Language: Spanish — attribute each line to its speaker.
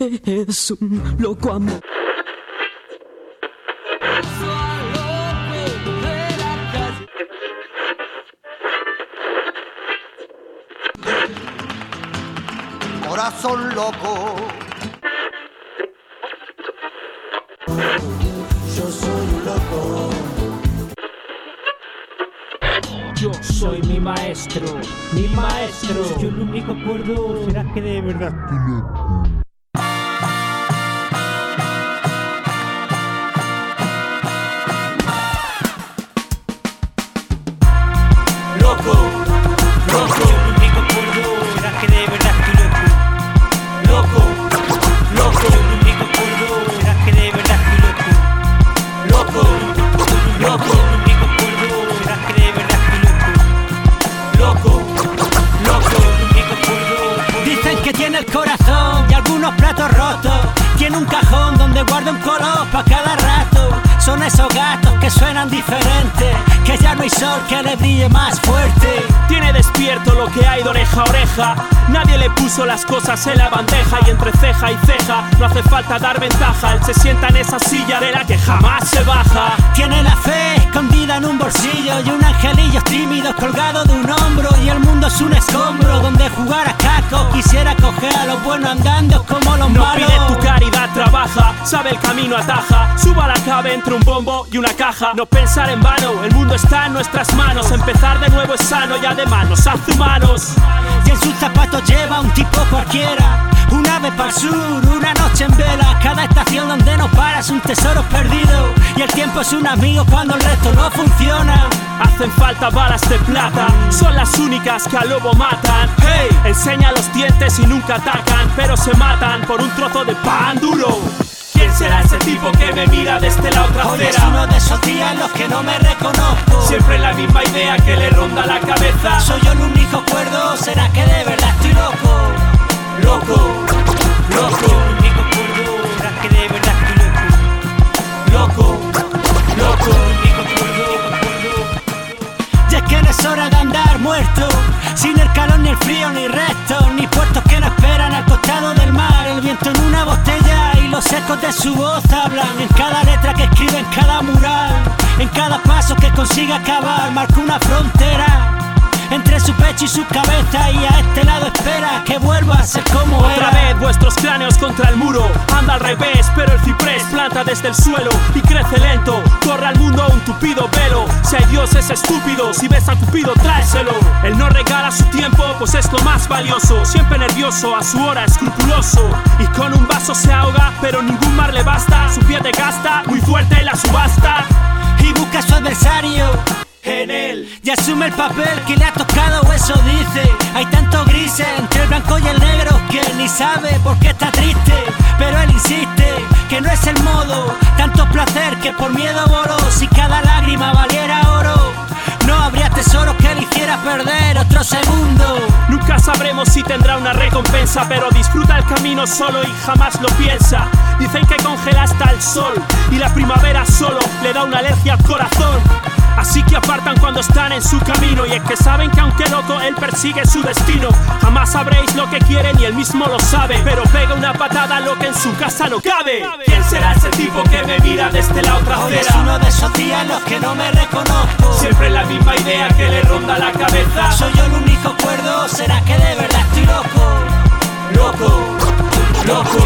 Speaker 1: Es un loco amor.
Speaker 2: Corazón loco. Yo soy un loco.
Speaker 3: Yo soy mi maestro, mi maestro. Si yo el único acuerdo, será que de verdad estoy loco. Loco, loco. Si yo el único acuerdo, será que de verdad estoy loco. Loco, loco. Si yo el único acuerdo, será que de verdad estoy loco. Loco, loco. Si yo el único acuerdo, será que de verdad loco, loco, dicen que tiene el corazón y algunos platos rotos. Tiene un cajón donde guarda un color pa' cada rato. Son esos gatos que suenan diferentes, que ya no hay sol que le brille más fuerte.
Speaker 4: Tiene despierto lo que hay de oreja a oreja. Nadie le puso las cosas en la bandeja y entre ceja y ceja no hace falta dar ventaja. Él se sienta en esa silla de la que jamás se baja.
Speaker 3: Tiene la fe escondida en un bolsillo y un angelillo tímido colgado de un hombro. Y el mundo es un escombro donde jugar a caco. Quisiera coger a los buenos andando como los malos.
Speaker 4: No pide tu caridad, trabaja, sabe el camino, ataja. Suba la cabe entre un bombo y una caja. No pensar en vano, el mundo está en nuestras manos. Empezar de nuevo es sano y además nos hace humanos.
Speaker 3: Y en sus zapatos lleva un tipo cualquiera, un ave para el sur, una noche en vela. Cada estación donde no paras un tesoro perdido. Y el tiempo es un amigo cuando el resto no funciona.
Speaker 4: Hacen falta balas de plata, son las únicas que al lobo matan. Hey, enseña los dientes y nunca atacan, pero se matan por un trozo de pan duro. ¿Quién será ese tipo que me mira desde la otra acera?
Speaker 3: Hoy es uno de esos días en los que no me reconozco.
Speaker 4: Siempre la misma idea que le ronda la cabeza.
Speaker 3: ¿Soy yo el único cuerdo? ¿Será que de verdad estoy loco?
Speaker 4: Loco, loco.
Speaker 3: ¿Soy yo el único cuerdo? ¿Será que de verdad estoy
Speaker 4: loco? Loco, loco.
Speaker 3: ¿Soy el único cuerdo? Ya es que no es hora de andar muerto, sin el calor ni el frío ni restos, ni puertos que no esperan al costado del mar. El viento en una botella y los ecos de su voz hablan en cada letra que escribe, en cada mural, en cada paso que consiga acabar. Marca una frontera entre su pecho y su cabeza, y a este lado espera que vuelva a ser como
Speaker 4: otra
Speaker 3: era.
Speaker 4: vez vuestros cráneos contra el muro. Anda al revés, pero el ciprés planta desde el suelo y crece lento. Corre al mundo un tupido velo. Si hay Dios es estúpido, si ves a Cupido tráeselo. Él no regala su tiempo, pues es lo más valioso. Siempre nervioso, a su hora escrupuloso. Y con un vaso se ahoga, pero ningún mar le basta. Su pie de gasta, muy fuerte en la subasta.
Speaker 3: Y busca a su adversario
Speaker 4: en él
Speaker 3: y asume el papel que le ha tocado, o eso dice. Hay tanto grises entre el blanco y el negro que ni sabe por qué está triste, pero él insiste que no es el modo. Tanto placer que por miedo voló. Si cada lágrima valiera oro, no habría tesoro que le hiciera perder otro segundo.
Speaker 4: Nunca sabremos si tendrá una recompensa, pero disfruta el camino solo y jamás lo piensa. Dicen que congela hasta el sol y la primavera solo le da una alergia al corazón. Así que apartan cuando están en su camino, y es que saben que aunque loco él persigue su destino. Jamás sabréis lo que quieren y él mismo lo sabe, pero pega una patada a lo que en su casa no cabe. ¿Quién será ese tipo que me mira desde la otra acera?
Speaker 3: Hoy es uno de esos días en los que no me reconozco.
Speaker 4: Siempre la misma idea que le ronda la cabeza.
Speaker 3: ¿Soy yo el único cuerdo? ¿Será que de verdad estoy loco?
Speaker 4: Loco, loco.